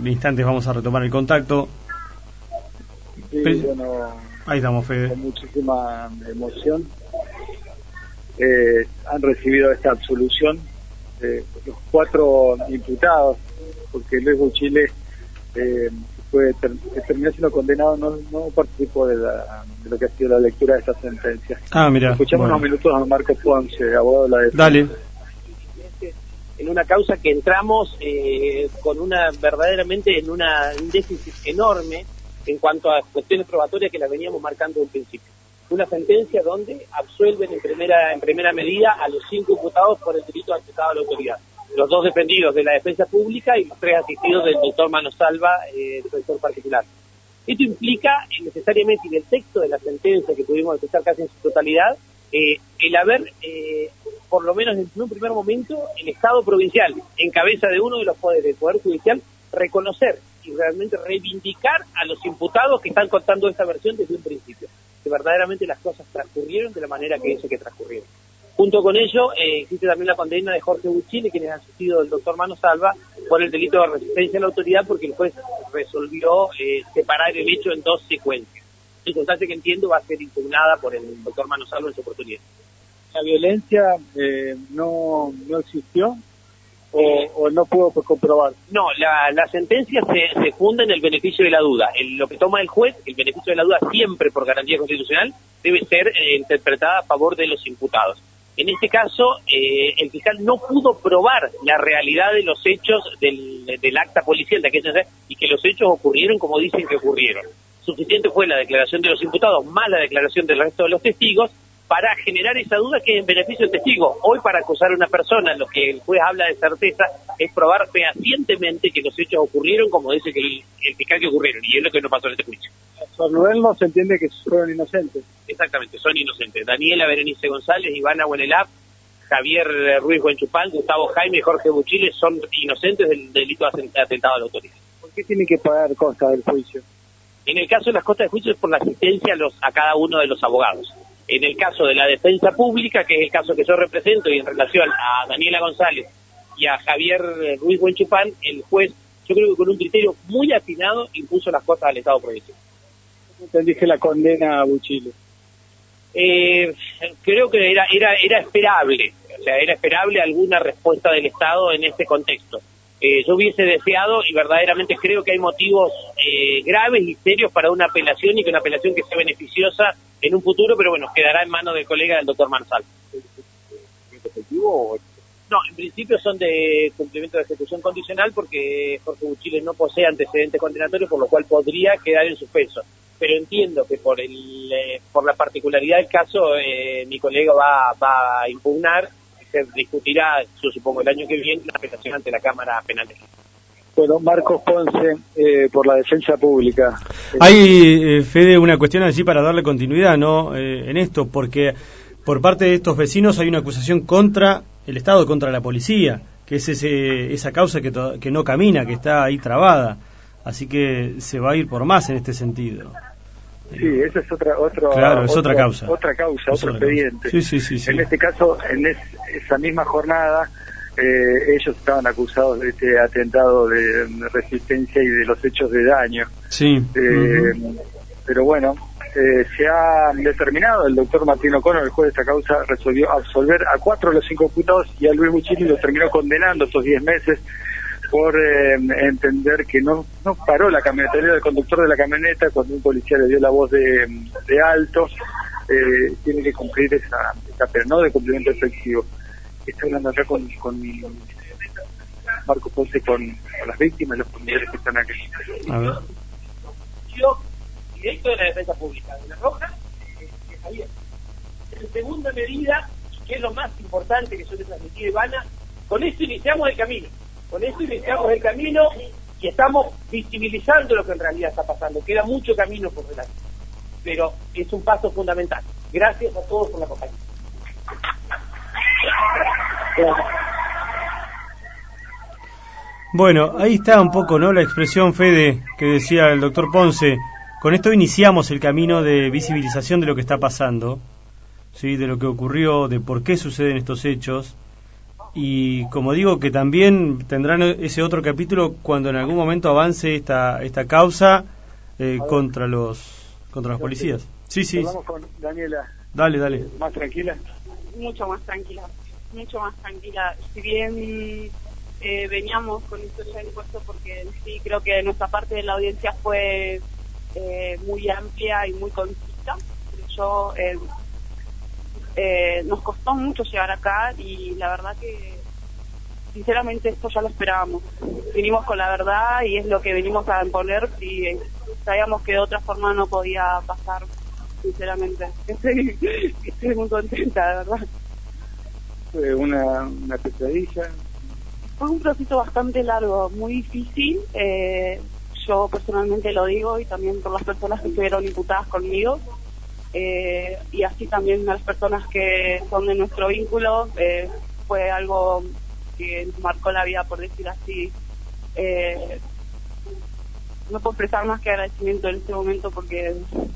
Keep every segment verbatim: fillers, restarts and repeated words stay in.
instantes vamos a retomar el contacto. Sí, Pe bueno, ahí estamos, Fede. Con muchísima emoción. Eh, han recibido esta absolución eh, los cuatro imputados, porque Luis Buchile eh, fue ter terminó siendo condenado, no, no participó de, la, de lo que ha sido la lectura de esta sentencia. Ah, mira. Escuchamos bueno. unos minutos a Marco Ponce, abogado de la defensa. Dale. En una causa que entramos eh, con una verdaderamente en una, un déficit enorme en cuanto a cuestiones probatorias que las veníamos marcando desde el principio. Una sentencia donde absuelven en primera en primera medida a los cinco imputados por el delito de atentado a la autoridad. Los dos defendidos de la defensa pública y los tres asistidos del doctor Mano Salva, eh, defensor particular. Esto implica eh, necesariamente, en el texto de la sentencia que pudimos escuchar casi en su totalidad, eh, el haber, eh, por lo menos en un primer momento, el Estado provincial, en cabeza de uno de los poderes del Poder Judicial, reconocer y realmente reivindicar a los imputados que están contando esta versión desde un principio, que verdaderamente las cosas transcurrieron de la manera que dice que transcurrieron. Junto con ello, eh, existe también la condena de Jorge Buchile, quien es asistido del doctor Mano Salva, por el delito de resistencia a la autoridad, porque el juez resolvió eh, separar el hecho en dos secuencias. Circunstancia que entiendo va a ser impugnada por el doctor Mano Salva en su oportunidad. ¿La violencia eh, no, no existió o, eh, o no pudo comprobar? No, la, la sentencia se, se funda en el beneficio de la duda. El, lo que toma el juez, el beneficio de la duda siempre por garantía constitucional, debe ser eh, interpretada a favor de los imputados. En este caso, eh, el fiscal no pudo probar la realidad de los hechos del, del acta policial de aquella y que los hechos ocurrieron como dicen que ocurrieron. Suficiente fue la declaración de los imputados más la declaración del resto de los testigos para generar esa duda que es en beneficio del testigo. Hoy, para acusar a una persona, lo que el juez habla de certeza es probar fehacientemente que los hechos ocurrieron como dice que el, el fiscal que ocurrieron, y es lo que no pasó en este juicio. Sorluel no se entiende que fueron inocentes. Exactamente, son inocentes. Daniela Berenice González, Ivana Buenelap, Javier Ruiz Buenchupán, Gustavo Jaime y Jorge Buchile son inocentes del delito de atentado a la autoridad. ¿Por qué tienen que pagar costas del juicio? En el caso de las costas de juicio es por la asistencia a, los, a cada uno de los abogados. En el caso de la defensa pública, que es el caso que yo represento, y en relación a Daniela González y a Javier Ruiz Buenchupán, el juez, yo creo que con un criterio muy afinado, impuso las costas al Estado provincial. Entendí que la condena a Buchile. Eh, creo que era, era, era esperable, o sea, era esperable alguna respuesta del Estado en este contexto. Eh, yo hubiese deseado, y verdaderamente creo que hay motivos eh, graves y serios para una apelación, y que una apelación que sea beneficiosa en un futuro, pero bueno, quedará en manos del colega del doctor Marsal. ¿Efectivo o...? No, en principio son de cumplimiento de ejecución condicional, porque Jorge Buchile no posee antecedentes condenatorios, por lo cual podría quedar en suspenso. Pero entiendo que por el eh, por la particularidad del caso, eh, mi colega va, va a impugnar, se discutirá, yo supongo, el año que viene, la apelación ante la Cámara Penal. Bueno, Marcos Ponce, eh, por la defensa pública. Hay, eh, Fede, una cuestión allí para darle continuidad, ¿no? Eh, en esto, porque por parte de estos vecinos hay una acusación contra el Estado, contra la policía, que es ese, esa causa que, to que no camina, que está ahí trabada. Así que se va a ir por más en este sentido. Sí, esa es otra otra claro, es otra, otra causa. Otra causa, es otro otra expediente. Sí, sí, sí, sí. En este caso, en es, esa misma jornada, eh, ellos estaban acusados de este atentado de resistencia y de los hechos de daño. Sí. Eh, uh-huh. Pero bueno, eh, se ha determinado, el doctor Martín O'Connor, el juez de esta causa, resolvió absolver a cuatro de los cinco imputados y a Luis Buchile lo terminó condenando estos diez meses por eh, entender que no no paró la camioneta, era el conductor de la camioneta cuando un policía le dio la voz de, de alto, eh, tiene que cumplir esa, esa pena, no de cumplimiento efectivo. Estoy hablando acá con, con Marco Ponce, con, con las víctimas y los familiares que están aquí. A ver. Yo, directo de la defensa pública, de la Roja, que Javier. En segunda medida, que es lo más importante que yo le transmití a Ivana, con esto iniciamos el camino. Con esto iniciamos el camino y estamos visibilizando lo que en realidad está pasando. Queda mucho camino por delante, pero es un paso fundamental. Gracias a todos por la compañía. Bueno, ahí está un poco, ¿no?, la expresión, Fede, que decía el doctor Ponce. Con esto iniciamos el camino de visibilización de lo que está pasando, ¿sí?, de lo que ocurrió, de por qué suceden estos hechos. y como digo, que también tendrán ese otro capítulo cuando en algún momento avance esta esta causa eh, contra los contra los policías. Sí, sí. Vamos con Daniela. Dale, dale. ¿Más tranquila? Mucho más tranquila, mucho más tranquila. Si bien eh, veníamos con esto ya impuesto, porque sí creo que nuestra parte de la audiencia fue eh, muy amplia y muy concisa. Yo eh, eh, nos costó mucho llegar acá y la verdad que sinceramente esto ya lo esperábamos. Vinimos con la verdad y es lo que venimos a imponer y eh, sabíamos que de otra forma no podía pasar. Sinceramente, estoy, estoy muy contenta, de verdad. Fue una, una pesadilla. Fue un proceso bastante largo, muy difícil. Eh, yo personalmente lo digo y también por las personas que estuvieron imputadas conmigo. Eh, y así también a las personas que son de nuestro vínculo. Eh, fue algo que nos marcó la vida, por decir así. Eh, no puedo expresar más que agradecimiento en este momento porque...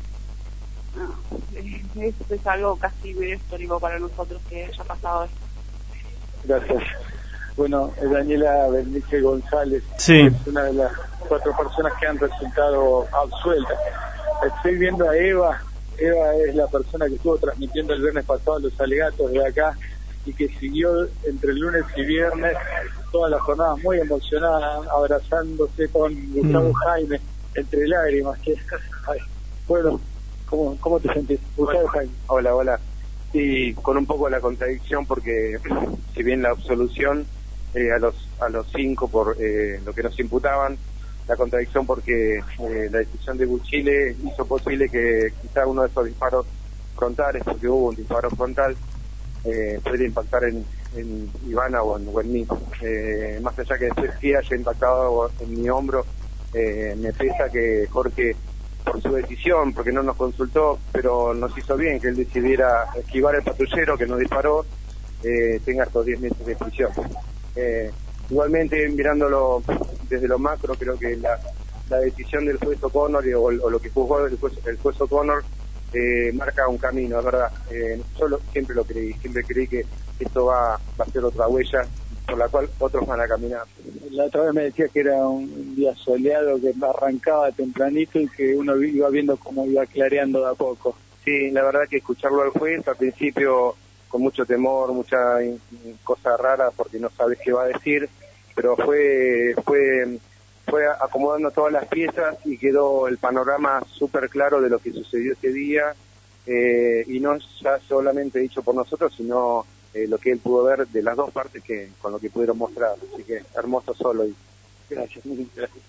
No, es, es algo casi medio histórico para nosotros que haya pasado esto. Gracias. Bueno, Daniela Bernice González sí. es una de las cuatro personas que han resultado absueltas. Estoy viendo a Eva. Eva es la persona que estuvo transmitiendo el viernes pasado los alegatos de acá y que siguió entre el lunes y viernes toda la jornada muy emocionada, abrazándose con Gustavo mm. Jaime entre lágrimas. Que ay, bueno. ¿Cómo, ¿Cómo te sentís? Bueno, hola, hola. Y con un poco la contradicción porque si bien la absolución eh, a los a los cinco por eh, lo que nos imputaban, la contradicción porque eh, la decisión de Buchile hizo posible que quizá uno de esos disparos frontales, porque hubo un disparo frontal, eh, pudiera impactar en, en Ivana o en, o en mí. Eh, más allá que después sí haya impactado en mi hombro, eh, me pesa que Jorge, por su decisión, porque no nos consultó, pero nos hizo bien que él decidiera esquivar el patrullero que nos disparó, eh, tenga estos diez meses de prisión. Eh, igualmente, mirándolo desde lo macro, creo que la, la decisión del juez O'Connor o, o lo que juzgó el juez, el juez O'Connor eh, marca un camino, es verdad. Eh, yo lo, siempre lo creí, siempre creí que esto va, va a ser otra huella por la cual otros van a caminar. La otra vez me decía que era un día soleado, que arrancaba tempranito y que uno iba viendo cómo iba clareando de a poco. Sí, la verdad que escucharlo al juez al principio con mucho temor, mucha cosa rara porque no sabes qué va a decir, pero fue fue fue acomodando todas las piezas y quedó el panorama súper claro de lo que sucedió ese día, eh, y no ya solamente dicho por nosotros, sino Eh, lo que él pudo ver de las dos partes que con lo que pudieron mostrar, así que hermoso solo. Y gracias, muy gracias.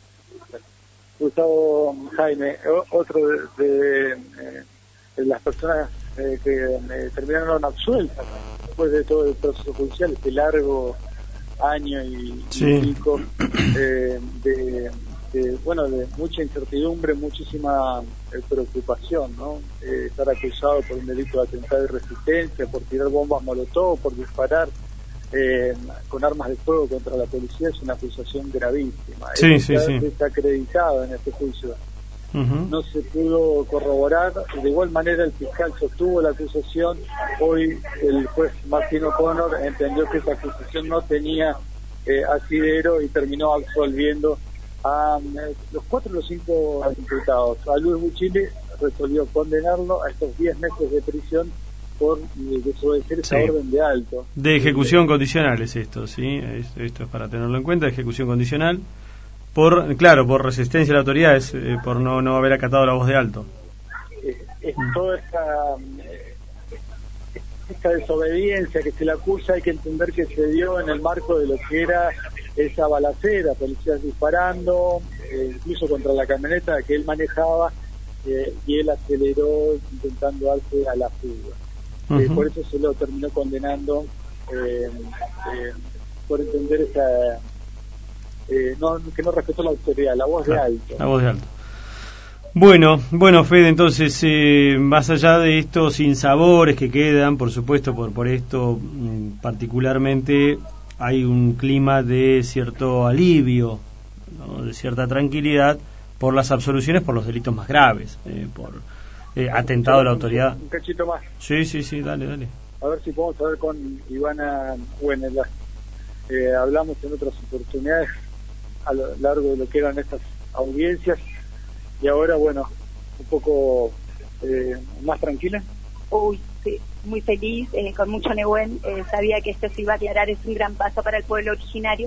Gustavo Jaime, otro de, de, eh, de las personas eh, que eh, terminaron absueltas después de todo el proceso judicial, este largo año y, sí. y pico eh, de, de bueno de mucha incertidumbre, muchísima eh, preocupación, ¿no? Eh, estar acusado por un delito de atentado y resistencia, por tirar bombas molotov, por disparar eh, con armas de fuego contra la policía es una acusación gravísima. Sí, Eso sí, está, sí. está acreditado en este juicio. Uh-huh. No se pudo corroborar, de igual manera el fiscal sostuvo la acusación. Hoy el juez Martín O'Connor entendió que esa acusación no tenía eh, asidero y terminó absolviendo a eh, los cuatro o los cinco imputados. A Luis Buchile resolvió condenarlo a estos diez meses de prisión por eh, desobedecer esa sí. orden de alto. De ejecución condicional es esto, ¿sí? Es, esto es para tenerlo en cuenta, ejecución condicional. Por, claro, por resistencia a la autoridad, es, eh, por no, no haber acatado la voz de alto. Es, es toda esta, esta desobediencia que se le acusa, hay que entender que se dio en el marco de lo que era esa balacera, policías disparando, eh, incluso contra la camioneta que él manejaba, eh, y él aceleró intentando darse a la fuga. Uh-huh. Eh, por eso se lo terminó condenando eh, eh, por entender esa... Eh, no, que no respetó la autoridad, la voz claro, de alto. La voz de alto. Bueno, bueno, Fede, entonces, eh, más allá de estos sinsabores que quedan, por supuesto, por, por esto mmm, particularmente, hay un clima de cierto alivio, ¿no? De cierta tranquilidad por las absoluciones por los delitos más graves, eh, por eh, atentado a la autoridad. Un cachito más. Sí, sí, sí, dale, dale. A ver si podemos hablar con Ivana Buenela. eh, hablamos en otras oportunidades a lo largo de lo que eran estas audiencias, y ahora, bueno, un poco eh, más tranquila. Uy, sí, muy feliz, eh, con mucho Nehuen, eh, sabía que esto se iba a aclarar, es un gran paso para el pueblo originario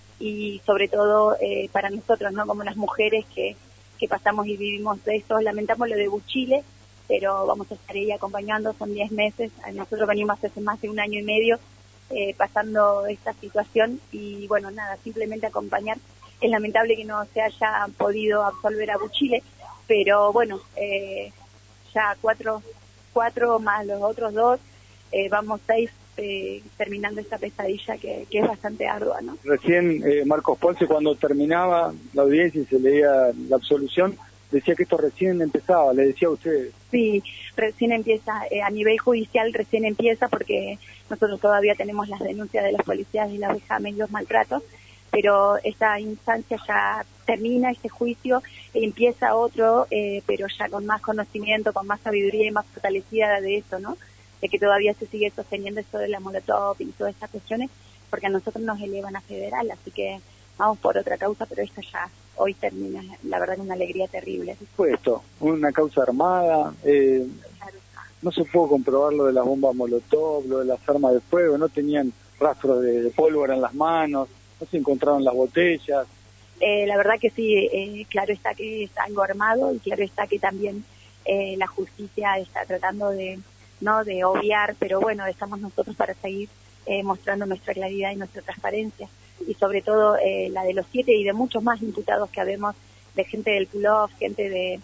y sobre todo eh, para nosotros, ¿no? Como las mujeres que, que pasamos y vivimos de esto. Lamentamos lo de Buchile, pero vamos a estar ahí acompañando, son diez meses, nosotros venimos hace más de un año y medio eh, pasando esta situación y bueno, nada, simplemente acompañar. Es lamentable que no se haya podido absolver a Buchile, pero bueno, eh, ya cuatro, cuatro más los otros dos, eh, vamos seis eh, terminando esta pesadilla que, que es bastante ardua, ¿no? Recién eh, Marcos Ponce, cuando terminaba la audiencia y se leía la absolución, decía que esto recién empezaba, le decía a ustedes. Sí, recién empieza, eh, a nivel judicial recién empieza porque nosotros todavía tenemos las denuncias de los policías y los vejames y los maltratos, pero esta instancia ya termina, este juicio, e empieza otro, eh, pero ya con más conocimiento, con más sabiduría y más fortalecida de eso, ¿no? De que todavía se sigue sosteniendo esto de la molotov y todas estas cuestiones, porque a nosotros nos elevan a federal, así que vamos por otra causa, pero esta ya hoy termina, la verdad, una alegría terrible. ¿Qué fue esto? ¿Una causa armada? Eh, claro. No se pudo comprobar lo de las bombas molotov, lo de las armas de fuego, no tenían rastros de, de pólvora en las manos, no se encontraron las botellas. Eh, la verdad que sí, eh, claro está que está algo armado y claro está que también eh, la justicia está tratando de no de obviar, pero bueno, estamos nosotros para seguir eh, mostrando nuestra claridad y nuestra transparencia y sobre todo eh, la de los siete y de muchos más imputados que habemos, de gente del pull-off, gente de,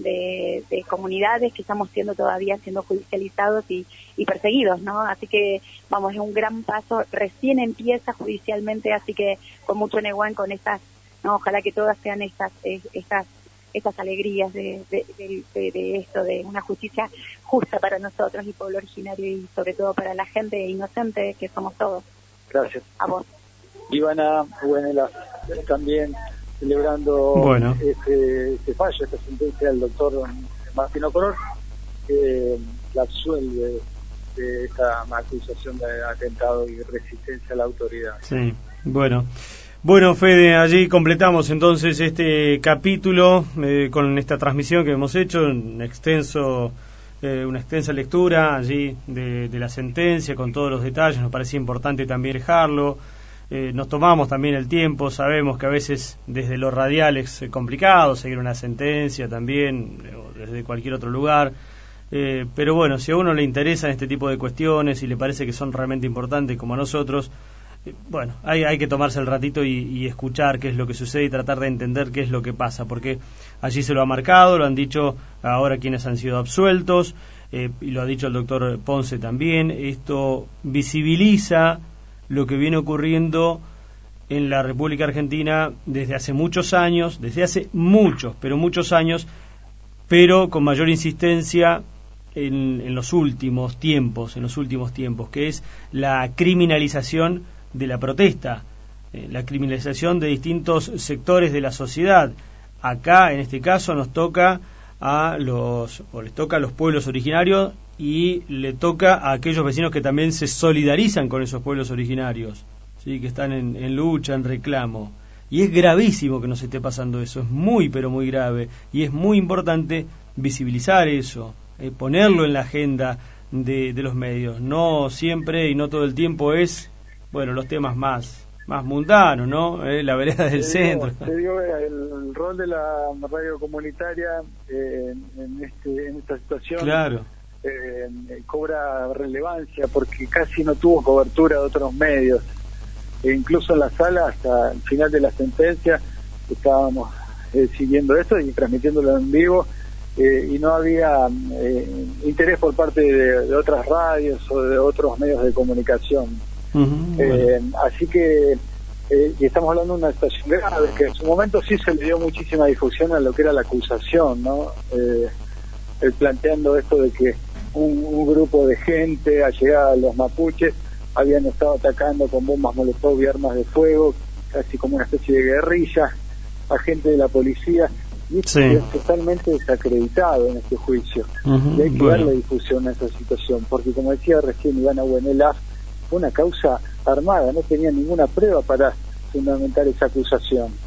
de, de comunidades que estamos siendo todavía siendo judicializados y, y perseguidos, ¿no? Así que vamos, es un gran paso, recién empieza judicialmente, así que con mucho Nehuen, con estas, no, ojalá que todas sean estas, eh, estas, estas alegrías de, de, de, de, de esto, de una justicia justa para nosotros y pueblo originario y sobre todo para la gente inocente que somos todos. Gracias. A vos. Ivana Buenela, también celebrando bueno. este, este fallo, esta sentencia del doctor Martín O'Connor, que la absuelve de esta acusación de atentado y resistencia a la autoridad. Sí, bueno. Bueno, Fede, allí completamos entonces este capítulo eh, con esta transmisión que hemos hecho, un extenso, eh, una extensa lectura allí de, de la sentencia con todos los detalles. Nos parecía importante también dejarlo. Eh, nos tomamos también el tiempo, sabemos que a veces desde lo radial es complicado seguir una sentencia también, o desde cualquier otro lugar, eh, pero bueno, si a uno le interesan este tipo de cuestiones y le parece que son realmente importantes como a nosotros, eh, bueno, hay, hay que tomarse el ratito y, y escuchar qué es lo que sucede y tratar de entender qué es lo que pasa, porque allí se lo ha marcado, lo han dicho ahora quienes han sido absueltos, eh, y lo ha dicho el doctor Ponce también. Esto visibiliza lo que viene ocurriendo en la República Argentina desde hace muchos años, desde hace muchos, pero muchos años, pero con mayor insistencia en, en los últimos tiempos, en los últimos tiempos, que es la criminalización de la protesta, eh, la criminalización de distintos sectores de la sociedad. Acá, en este caso, nos toca a los, o les toca a los pueblos originarios y le toca a aquellos vecinos que también se solidarizan con esos pueblos originarios, ¿sí? Que están en, en lucha, en reclamo. Y es gravísimo que nos esté pasando eso, es muy pero muy grave, y es muy importante visibilizar eso, eh, ponerlo en la agenda de, de los medios. No siempre y no todo el tiempo es, bueno, los temas más más mundanos, ¿no? Eh, la vereda del te centro. Digo, te digo, el rol de la radio comunitaria eh, en, este, en esta situación claro. eh, cobra relevancia porque casi no tuvo cobertura de otros medios. E incluso en la sala, hasta el final de la sentencia, estábamos eh, siguiendo esto y transmitiéndolo en vivo, eh, y no había eh, interés por parte de, de otras radios o de otros medios de comunicación. Uh-huh, eh, bueno. Así que eh, y estamos hablando de una situación grave que en su momento sí se le dio muchísima difusión a lo que era la acusación, ¿no? Eh, el planteando esto de que un, un grupo de gente allegada a los mapuches habían estado atacando con bombas molotov y armas de fuego, casi como una especie de guerrilla, a gente de la policía, y esto sí. es totalmente desacreditado en este juicio. Uh-huh, y hay que bueno. darle difusión a esa situación, porque como decía recién Ivana Buenela, fue una causa armada, no tenía ninguna prueba para fundamentar esa acusación.